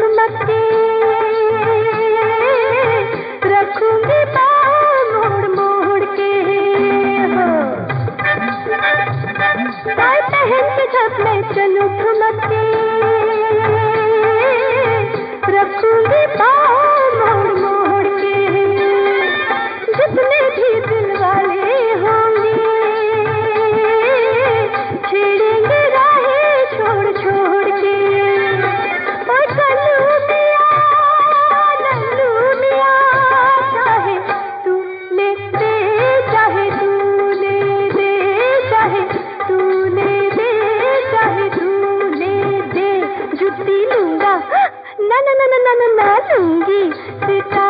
ठुमक के रखूंगी पाँव मोड़ मोड़ के हो। टाई पहन के जब मैं चलूं ठुमक के रखूंगी पाँव मोड़ मोड़ के। जितने भी दिल वाले होंगे छेड़ेंगे राहें छोड़ छोड़ के। और चलूं मिया चाहे तू ले दे चाहे तू ले दे चाहे तू ले दे चाहे तू ले दे। जुत्ती लूंगा ना ना ना ना ना ना लूंगी सिता